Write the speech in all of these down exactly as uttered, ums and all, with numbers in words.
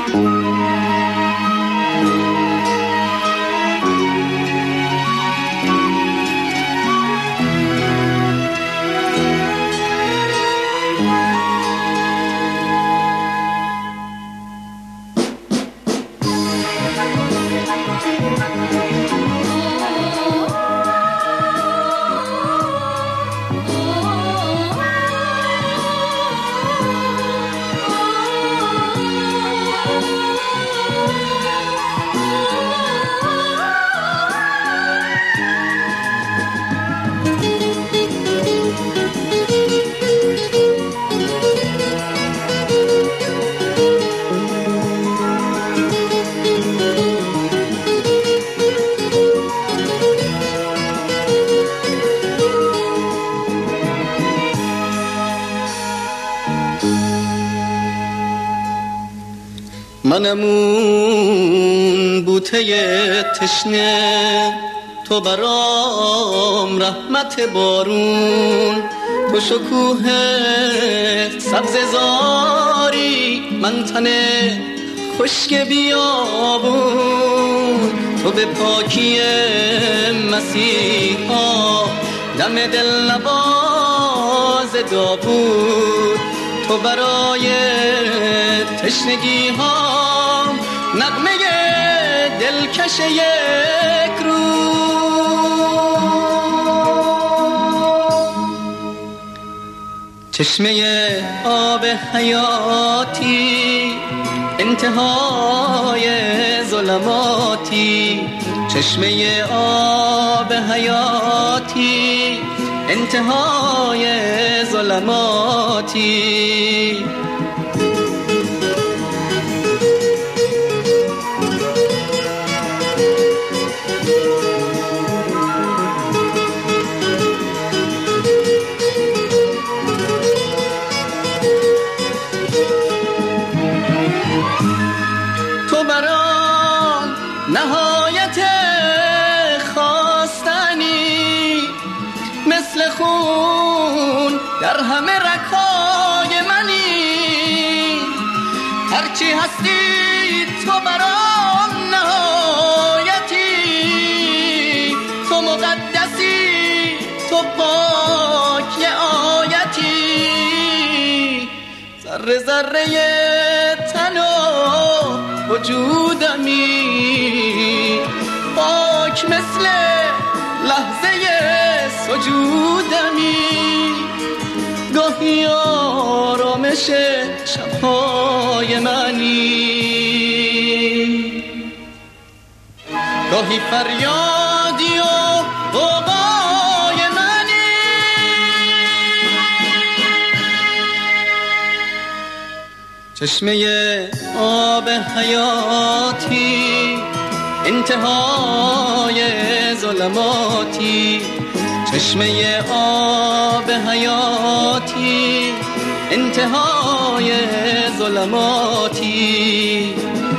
منم اون بوته تشنه، تو برام رحمت بارون، تو شکوه سبززاری، من تنه خشک بیابون، تو به پاکی مسیحا دم دل نواز داوود، تو برای تشنگی ها نغمه دلکش یک رو، چشمه آب حیاتی انتهای ظلماتی، چشمه آب حیاتی انتهای ظلماتی، تو برام نهایت خواستنی، مثل خون در همه رگ‌های منی، هرچی هستی تو برام نهایتی، تو مقدسی، تو پاک یه آیتی، ذره ذره تن و وجودمی، پاک مثل لحظه سجودمی، گاهی آرامش شبهای منی، گاهی فریادی و غوغای منی، چشمه آب حیاتی انتهای ظلماتی، چشمه آب حیاتی انتهای ظلماتی،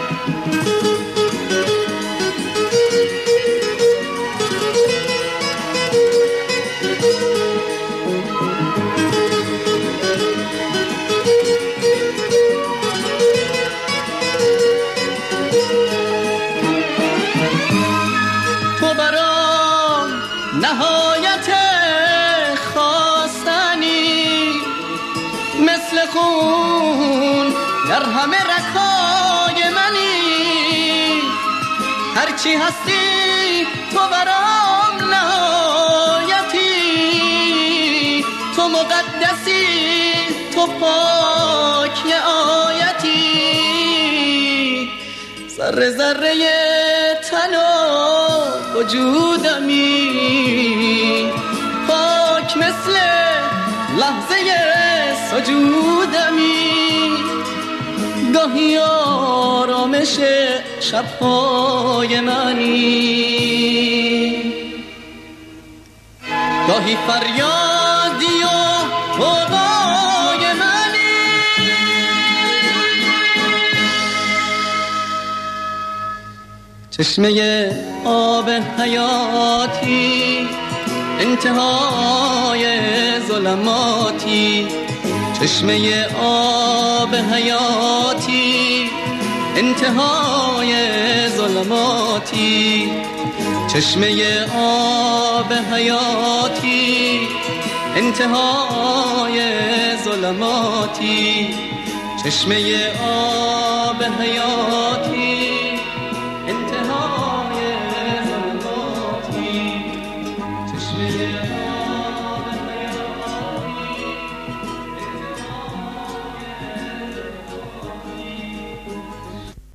نهایت خواستنی، مثل خون در همه رگ‌های منی، هرچی هستی تو برام نهایتی، تو مقدسی، تو پاک یه آیتی، ذره ذره تن و وجودمی، پاک مثل لحظه سجودمی، گاهی آرامش شبهای منی، گاهی فریادی و غوغای منی، چشمه آب حیاتی انتهای ظلماتی، چشمه آب حیاتی انتهای ظلماتی، چشمه آب حیاتی، انتهای ظلماتی، چشمه آب حیاتی.